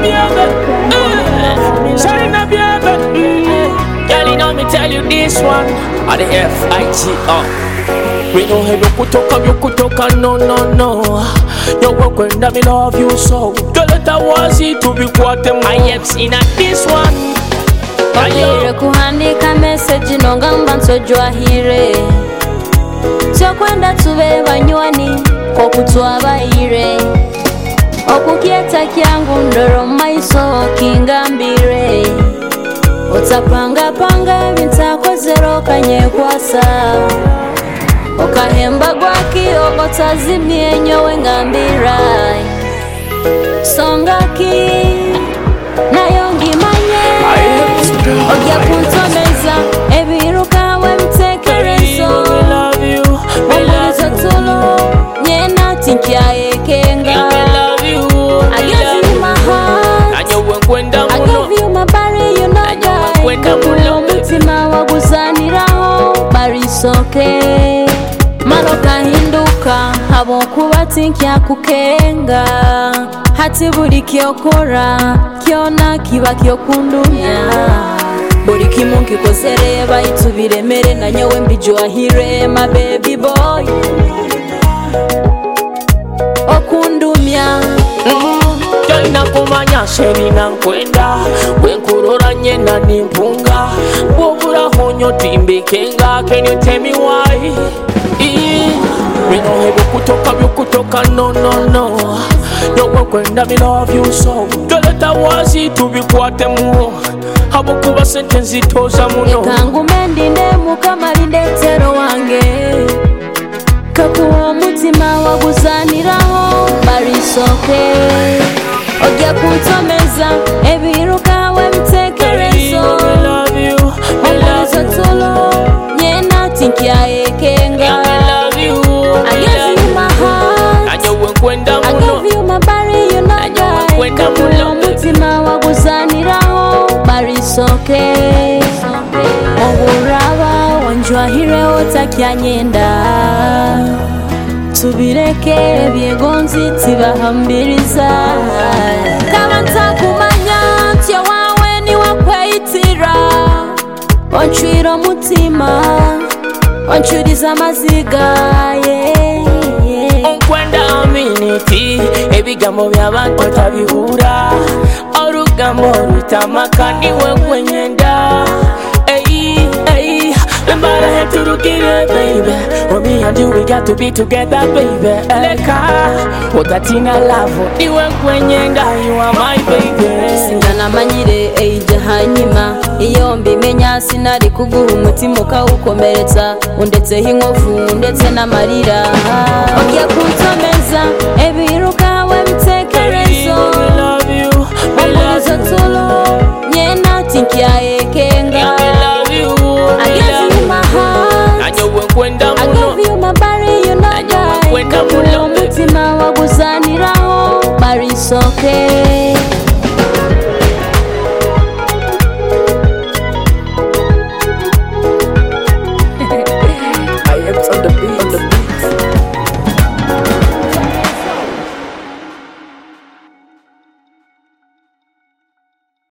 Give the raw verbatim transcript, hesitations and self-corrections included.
baby. China baby. Girl, you know me tell you this one. At the F I G R. We know how you kutoka, you kutoka, no, no, no. You work when me love you so. Girl, it was it to be quite I have seen at this one. Wabire kuhandika message nongamba nsojwa hire Sio kwenda tube banywani kwa kutuwa baire Okukieta kyangu ndoro maiso kingambire Utapanga panga bintakozero kanye kwasa Okahemba gwaki ogotazimye nyowe ngambira Songaki nayongi manye Ogia kuntomeza ebiruka we mtekerezo Omurizo tulo nyena tinkia ekenga I give you my heart I give you my body you know guy Kabulo mutima waguzaniraho barisoke Maloka hinduka habo kuba tinkia kukenga Hati buri kiokora kiona kiba kiokundunya Buri kimunki kozereba itubiremere na nyowe mbijwa hire my baby boy Okundumya Jaina kumanya sheri na nkwenda Wenkurora nyena nimpunga Bobura honyo timbikenga Can you tell me why? We know how kutoka kutoka no no no You work when me love you so Girl it was it to be quite more Habo kuba sentence itoza muno Kangu mendi ndemu kama lindetero wange Kakuwa mutima waguzaniraho barisoke Ogia kuntomeza ebiruka we mtekerezo Omurizo tulo nyena tinkia ekenga I give you my heart I give you my body you know guy Kakuwa mutima waguzaniraho barisoke Oburaba wanjwa hire otakya nyenda Tubireke byegonzi tibahambiriza Kabanta kumanya ntya wawe ni wakwayitira Onchwira mutima Onchuriza maziga yeah, yeah. Onkwenda aminiti Ebigambo by'abantu tabihura Orugambo rutamaka niwe kwenyenda Hey, hey Remember I had to look it baby For me and you we got to be together baby Leka Wakatina love Niwe kwenyenda you are my baby Singana manyire eija hanyuma Iyo mbimenya sinari kuguha umutima ukawukomeretsa Undetse hinkovu ndetse n'amarira Ogia kuntomeza ebiruka we mtekerezo Omurizo tulo nyena tinkia ekenga I give you my heart I